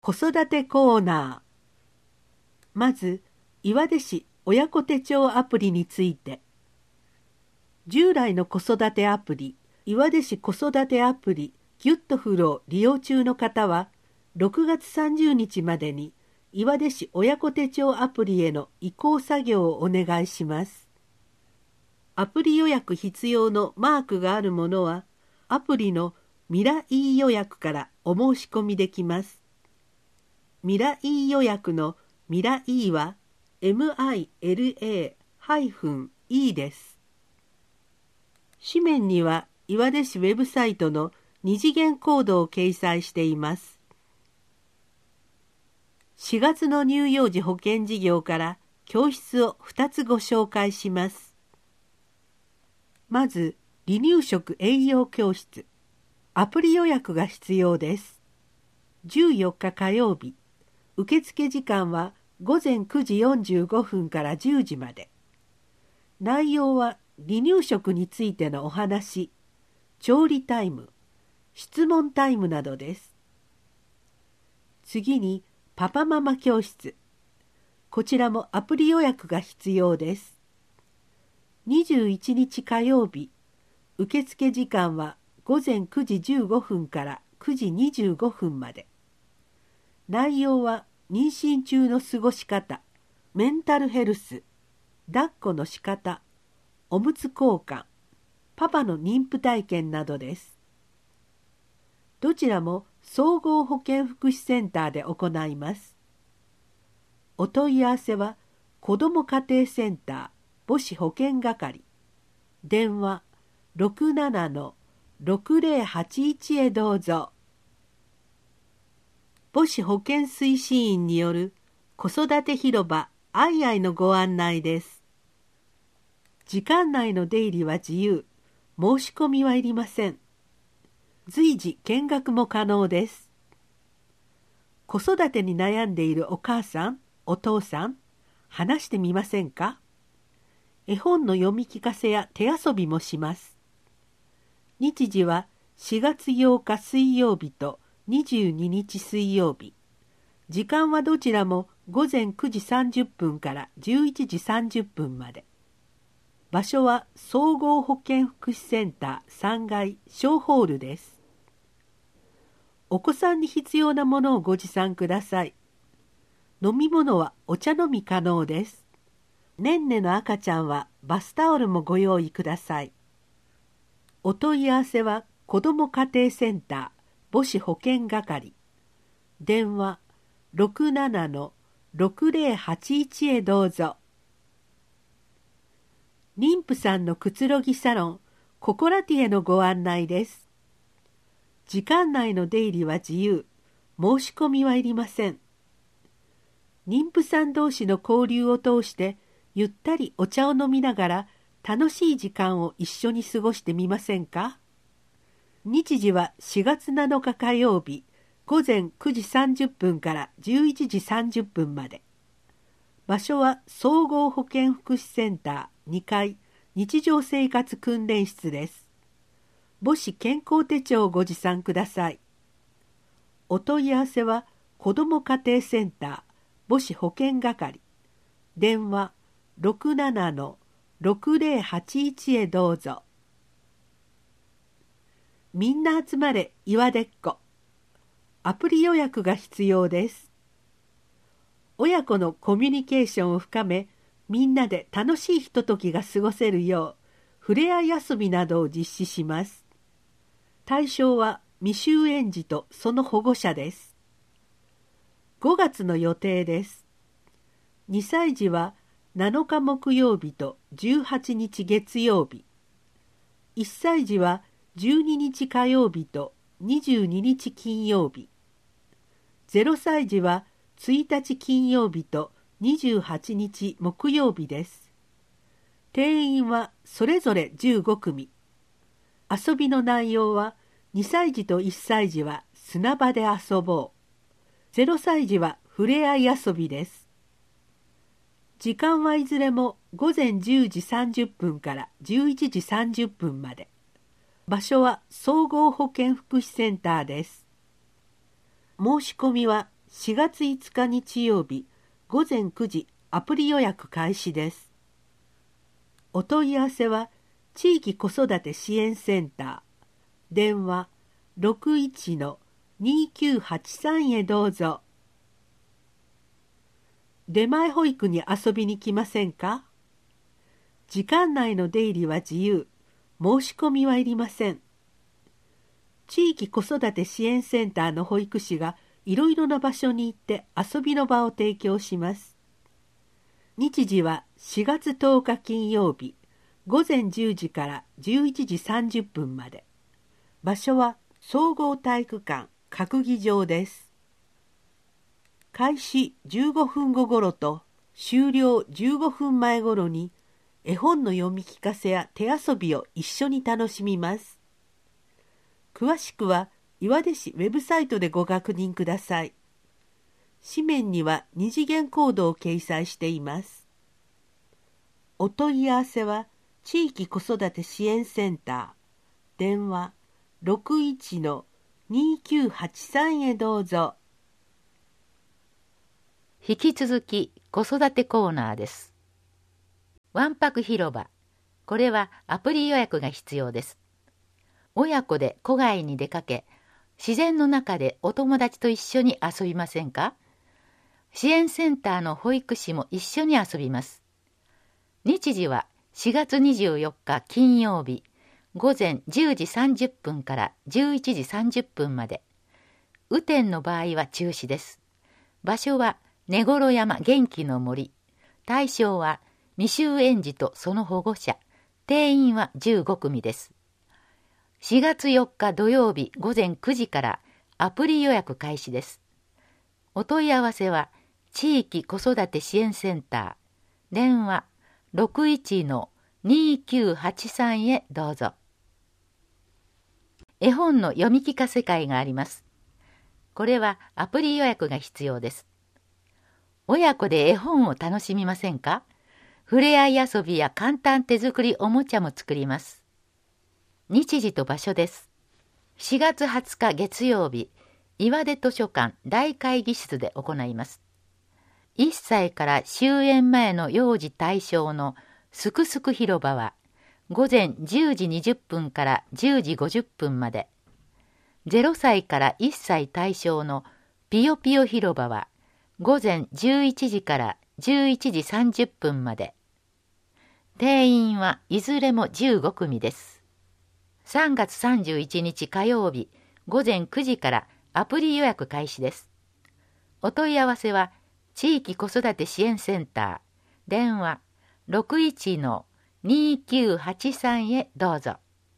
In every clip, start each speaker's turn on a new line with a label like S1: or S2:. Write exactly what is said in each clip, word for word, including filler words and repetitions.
S1: 子育てコーナー。まず、岩出市親子手帳アプリについて。従来の子育てアプリ、岩出市子育てアプリギュッとフロー利用中の方は、ろくがつさんじゅうにちまでに岩出市親子手帳アプリへの移行作業をお願いします。アプリ予約必要のマークがあるものは、アプリのミライー予約からお申し込みできます。ミライー予約のミライーは エムアイエルエーイー です。紙面には岩出市ウェブサイトの二次元コードを掲載しています。しがつの乳幼児保健事業から教室をふたつご紹介します。まず、離乳食栄養教室。アプリ予約が必要です。じゅうよっか火曜日。受付時間はごぜんくじよんじゅうごふんからじゅうじまで。内容は離乳食についてのお話、調理タイム、質問タイムなどです。次にパパママ教室。こちらもアプリ予約が必要です。にじゅういちにち火曜日。受付時間はごぜんくじじゅうごふんからくじにじゅうごふんまで。内容は妊娠中の過ごし方、メンタルヘルス、抱っこの仕方、おむつ交換、パパの妊婦体験などです。どちらも総合保健福祉センターで行います。お問い合わせは子ども家庭センター母子保健係、電話 ろくななのろくぜろはちいち へどうぞ。母子保健推進員による子育て広場アイアイのご案内です。時間内の出入りは自由、申し込みはいりません。随時見学も可能です。子育てに悩んでいるお母さん、お父さん、話してみませんか？絵本の読み聞かせや手遊びもします。日時はしがつようか水曜日とにじゅうににち水曜日。時間はどちらもごぜんくじさんじゅっぷんからじゅういちじさんじゅっぷんまで。場所は総合保健福祉センターさんがい小ホールです。お子さんに必要なものをご持参ください。飲み物はお茶飲み可能です。ねんねの赤ちゃんはバスタオルもご用意ください。お問い合わせは子ども家庭センター母子保健係、電話 ろくななのろくぜろはちいち へどうぞ。妊婦さんのくつろぎサロンココラティエのご案内です。時間内の出入りは自由、申し込みはいりません。妊婦さん同士の交流を通してゆったりお茶を飲みながら楽しい時間を一緒に過ごしてみませんか？日時はしがつなのか火曜日、ごぜんくじさんじゅっぷんからじゅういちじさんじゅっぷんまで。場所は総合保健福祉センターにかい日常生活訓練室です。母子健康手帳をご持参ください。お問い合わせは子ども家庭センター母子保健係、電話 ろくななのろくぜろはちいち へどうぞ。みんな集まれ岩出っ子。アプリ予約が必要です。親子のコミュニケーションを深め、みんなで楽しいひとときが過ごせるよう、ふれあい遊びなどを実施します。対象は未就園児とその保護者です。ごがつの予定です。にさい児はなのか木曜日とじゅうはちにち月曜日。いっさい児はじゅうににち火曜日とにじゅうににち金曜日。ゼロさい児はついたち金曜日とにじゅうはちにち木曜日です。定員はそれぞれじゅうごくみ。遊びの内容はにさい児といっさい児は砂場で遊ぼう。ゼロさい児はふれあい遊びです。時間はいずれもごぜんじゅうじさんじゅっぷんからじゅういちじさんじゅっぷんまで。場所は総合保健福祉センターです。申し込みはしがついつか日曜日ごぜんくじアプリ予約開始です。お問い合わせは地域子育て支援センター電話 ろくいちのにきゅうはちさん へどうぞ。出前保育に遊びに来ませんか？時間内の出入りは自由、申し込みはいりません。地域子育て支援センターの保育士がいろいろな場所に行って遊びの場を提供します。日時はしがつとおか金曜日ごぜんじゅうじからじゅういちじさんじゅっぷんまで。場所は総合体育館閣議場です。開始じゅうごふんご頃と終了じゅうごふんまえ頃に絵本の読み聞かせや手遊びを一緒に楽しみます。詳しくは岩出市ウェブサイトでご確認ください。紙面には二次元コードを掲載しています。お問い合わせは地域子育て支援センター電話 ろくいちのにきゅうはちさん へどうぞ。
S2: 引き続き子育てコーナーです。わんぱく広場。これはアプリ予約が必要です。親子で戸外に出かけ、自然の中でお友達と一緒に遊びませんか？支援センターの保育士も一緒に遊びます。日時はしがつにじゅうよっか金曜日、午前じゅうじさんじゅっぷんからじゅういちじさんじゅっぷんまで。雨天の場合は中止です。場所は根頃山元気の森。対象は未就園児とその保護者。定員はじゅうごくみです。しがつよっか土曜日ごぜんくじからアプリ予約開始です。お問い合わせは地域子育て支援センター電話 ろくいちのにきゅうはちさん へどうぞ。絵本の読み聞かせ会があります。これはアプリ予約が必要です。親子で絵本を楽しみませんか？ふれあい遊びや簡単手作りおもちゃも作ります。日時と場所です。しがつはつか月曜日、岩出図書館大会議室で行います。いっさいから終園前の幼児対象のすくすく広場は午前じゅうじにじゅっぷんからじゅうじごじゅっぷんまで。ゼロさいからいっさい対象のぴよぴよ広場は午前じゅういちじからじゅういちじさんじゅっぷんまで。定員はいずれもじゅうごくみです。さんがつさんじゅういちにち火曜日ごぜんくじからアプリ予約開始です。お問い合わせは地域子育て支援センター電話 ろくいちのにきゅうはちさん へどうぞ。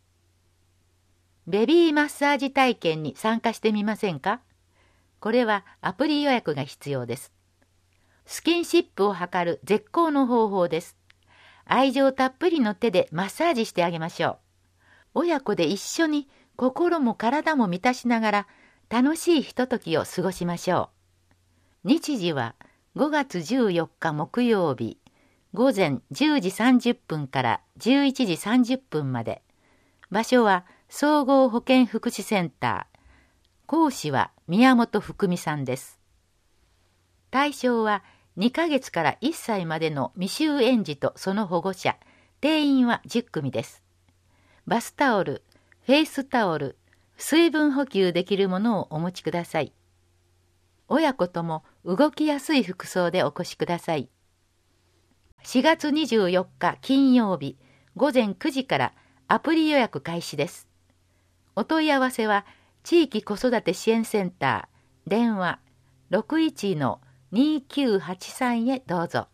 S2: ベビーマッサージ体験に参加してみませんか？これはアプリ予約が必要です。スキンシップを図る絶好の方法です。愛情たっぷりの手でマッサージしてあげましょう。親子で一緒に心も体も満たしながら楽しいひとときを過ごしましょう。日時はごがつじゅうよっか木曜日、午前じゅうじさんじゅっぷんからじゅういちじさんじゅっぷんまで。場所は総合保健福祉センター。講師は宮本福美さんです。対象はにかげつからいっさいまでの未就園児とその保護者。定員はじゅっくみです。バスタオル、フェイスタオル、水分補給できるものをお持ちください。親子とも動きやすい服装でお越しください。しがつにじゅうよっか金曜日ごぜんくじからアプリ予約開始です。お問い合わせは地域子育て支援センター電話 ろくいちのにきゅうはちさん へどうぞ。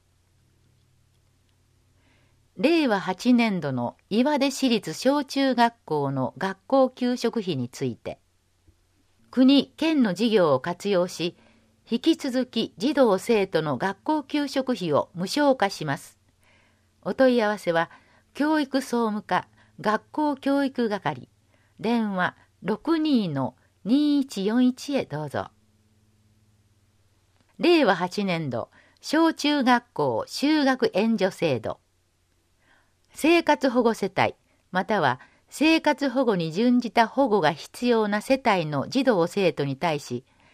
S2: れいわはちねんどの岩出市立小中学校の学校給食費について、国・県の事業を活用し、引き続き児童生徒の学校給食費を無償化します。お問い合わせは教育総務課学校教育係電話 ろくにのにいちよんいち へどうぞ。れいわはちねんど小中学校就学援助制度、生活保護世帯または生活保護に準じた保護が必要な世帯の児童生徒に対し、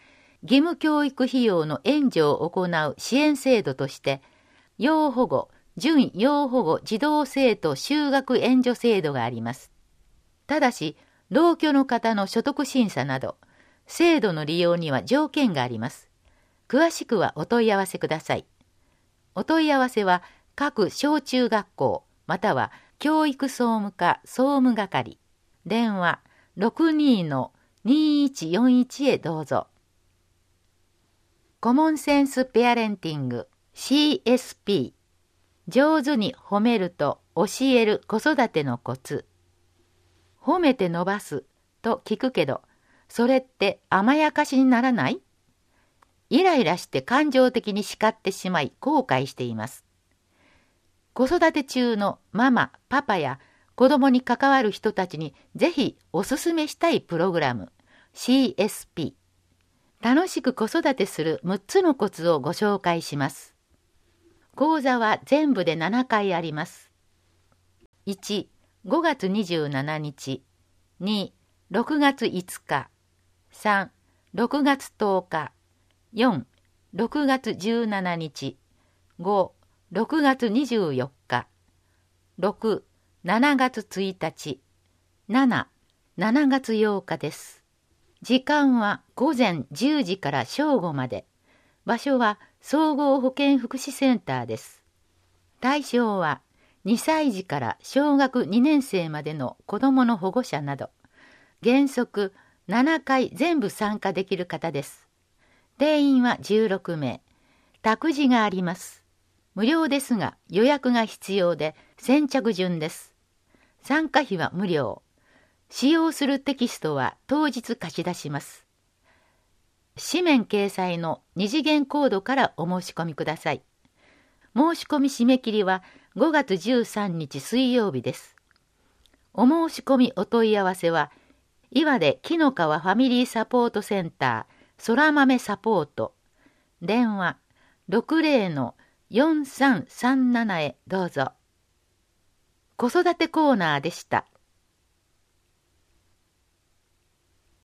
S2: 義務教育費用の援助を行う支援制度として、要保護、準要保護児童生徒就学援助制度があります。ただし、同居の方の所得審査など、制度の利用には条件があります。詳しくはお問い合わせください。お問い合わせは各小中学校または教育総務課総務係、電話 ろくにーにいちよんいち へどうぞ。コモンセンスペアレンティング シーエスピー、 上手に褒めると教える子育てのコツ。褒めて伸ばすと聞くけど、それって甘やかしにならない？イライラして感情的に叱ってしまい後悔しています。子育て中のママ、パパや子供に関わる人たちにぜひおすすめしたいプログラム シーエスピー。楽しく子育てするむっつのコツをご紹介します。講座は全部でななかいあります。いち、ごがつにじゅうしちにち。に、ろくがついつか。さん、ろくがつとおか。よん、ろくがつじゅうしちにち。ご、ろくがつにじゅうよっか。ろく、しちがつついたち。なな、しちがつようかです。時間はごぜんじゅうじから正午まで。場所は総合保健福祉センターです。対象はにさいじから小学にねんせいまでの子どもの保護者など、原則ななかい全部参加できる方です。定員はじゅうろくめい。託児があります。無料ですが予約が必要で先着順です。参加費は無料。使用するテキストは当日貸し出します。紙面掲載の二次元コードからお申し込みください。申し込み締め切りはごがつじゅうさんにち水曜日です。お申し込みお問い合わせは、岩出木の川ファミリーサポートセンターそらまめサポート、電話 ろくぜろのよんさんさんなな へどうぞ。子育てコーナーでした。